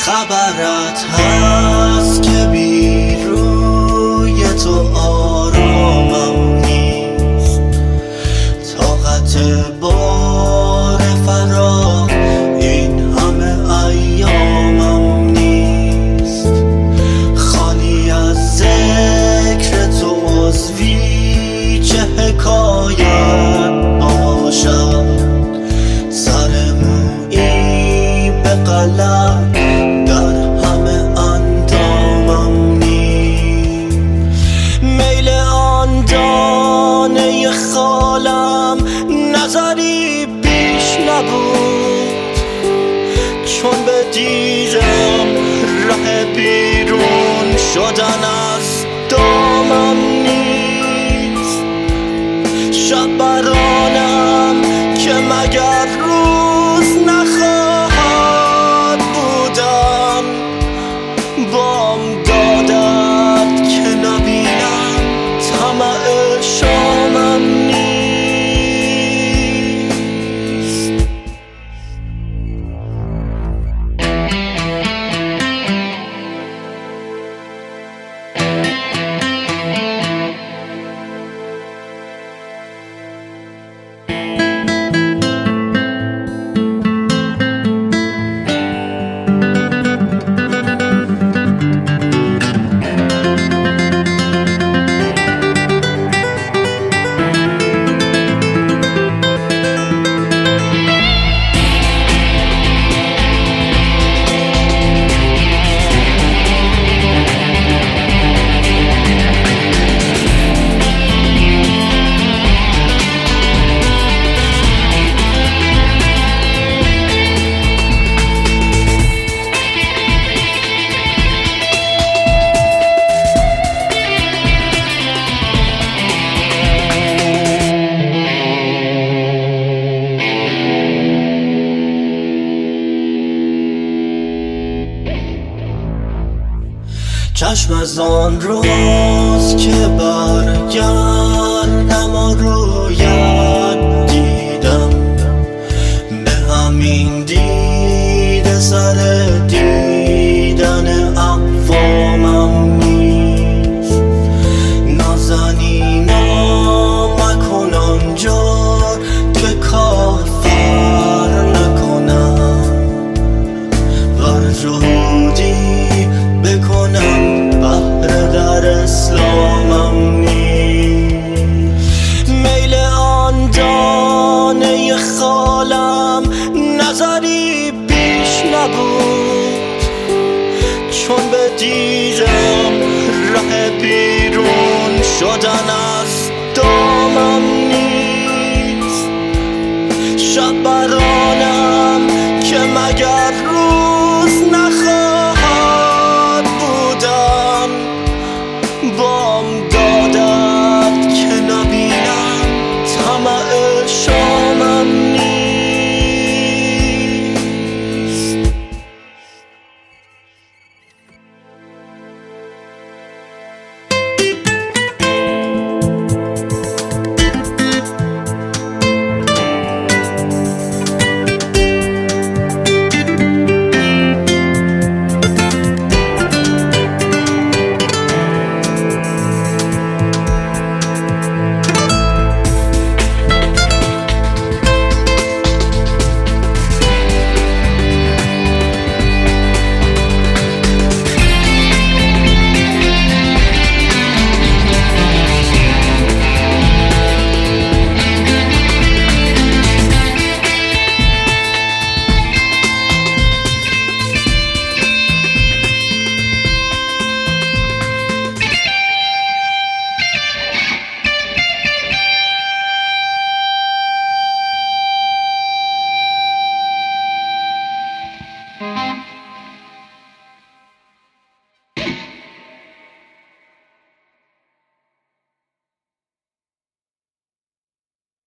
خبرت هست که بی روی تو آرامم نیست، طاقت بار فرار این همه ایامم نیست. خالی از ذکر تو عضوی چه حکایت باشد، سر مویی به قلم در همه اندامم نیست. میل آن دانه خالم نظری بیش نبود، چون به دیدم ره بیرون شدن از دامم نیست. شب برانم که مگر روز نخواهد بودن، بام دادد که نبینم طمع شامم نیست. چشم از آن روز که برگردم و رویت دیدم، به همین دیده سر دیدن اقوامم نیست. نازنینا مکن آنجا که کافر نکنم، بر جهودی بکنم در اسلامم نیست. میل آن دانه خالم نظری بیش نبود، چون به دیدم ره بیرون شدن از دامم نیست. شب برانم که مگر روز نخواهد